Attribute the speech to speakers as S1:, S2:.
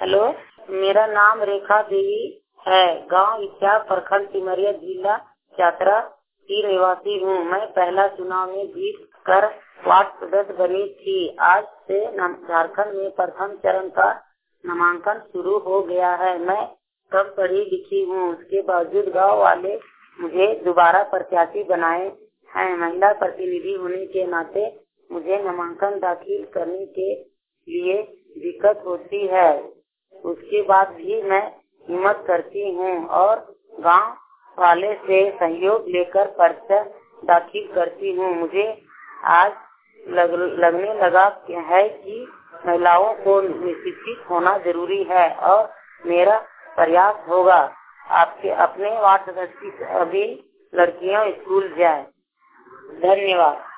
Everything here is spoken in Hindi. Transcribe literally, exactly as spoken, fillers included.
S1: हेलो, मेरा नाम रेखा देवी है। गांव इच्छा, प्रखंड सिमरिया, जिला चतरा की रहवासी हूँ। मैं पहला चुनाव में जीत कर वार्ड सदस्य बनी थी। आज से झारखंड में प्रथम चरण का नामांकन शुरू हो गया है। मैं कम पढ़ी लिखी हूँ, उसके बावजूद गाँव वाले मुझे दोबारा प्रत्याशी बनाए हैं। महिला प्रतिनिधि होने के नाते मुझे नामांकन दाखिल करने के लिए दिक्कत होती है। उसके बाद भी मैं हिम्मत करती हूँ और गांव वाले से सहयोग लेकर पर्चा दाखिल करती हूँ। मुझे आज लग, लगने लगा है कि महिलाओं को शिक्षित होना जरूरी है और मेरा प्रयास होगा आपके अपने वार्ड सदस्य की सभी लड़कियां स्कूल जाए। धन्यवाद।